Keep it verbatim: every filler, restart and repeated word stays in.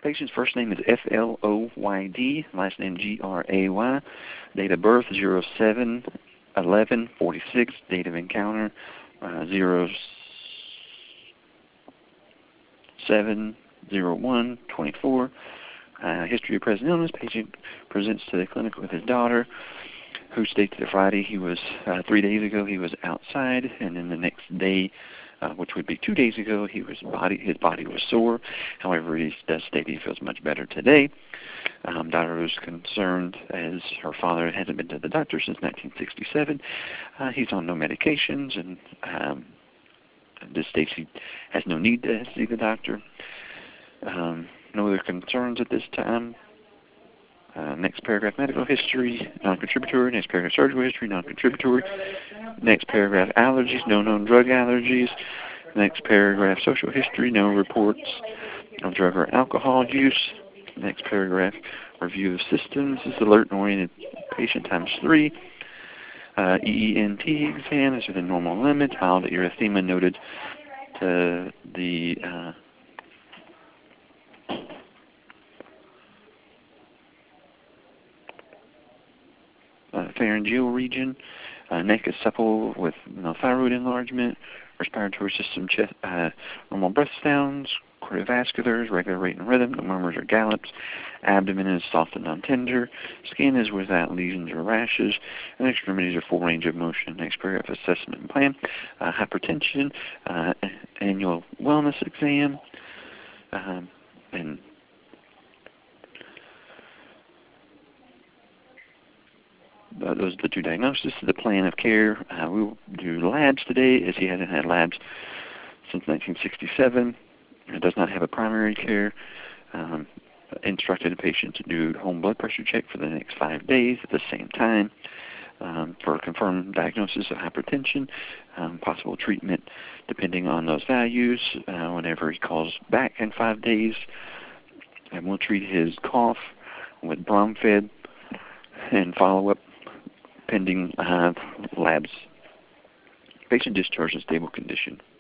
Patient's first name is F L O Y D, last name G R A Y. Date of birth zero seven eleven forty-six. Date of encounter uh, zero seven zero one twenty-four. Uh, history of present illness. Patient presents to the clinic with his daughter, who states that Friday he was, uh, three days ago, he was outside, and then the next day, uh, which would be two days ago, he was body his body was sore. However, he does state he feels much better today. Um, daughter was concerned as her father hasn't been to the doctor since nineteen sixty-seven. Uh, he's on no medications, and um, this states he has no need to see the doctor. Um, no other concerns at this time. Uh, next paragraph, medical history, non-contributory. Next paragraph, surgical history, non-contributory. Next paragraph, allergies, no known drug allergies. Next paragraph, social history, no reports of drug or alcohol use. Next paragraph, review of systems. This is alert and oriented patient times three. Uh, E E N T exam is within normal limits. Mild erythema noted to the uh, Uh, pharyngeal region. Uh, neck is supple with no thyroid enlargement. Respiratory system, chest, uh, normal breath sounds. Cardiovasculars, regular rate and rhythm. No murmurs or gallops. Abdomen is soft and non-tender. Skin is without lesions or rashes. And extremities are full range of motion. Next paragraph, assessment and plan. Uh, hypertension, uh, annual wellness exam, um, and Uh, those are the two diagnoses. The plan of care. Uh, we will do labs today, as he hasn't had labs since nineteen sixty-seven. It does not have a primary care. Um, instructed the patient to do home blood pressure check for the next five days at the same time um, for a confirmed diagnosis of hypertension, um, possible treatment depending on those values. Uh, whenever he calls back in five days, and we'll treat his cough with Bromfed and follow up pending uh, labs. Patient discharged in stable condition.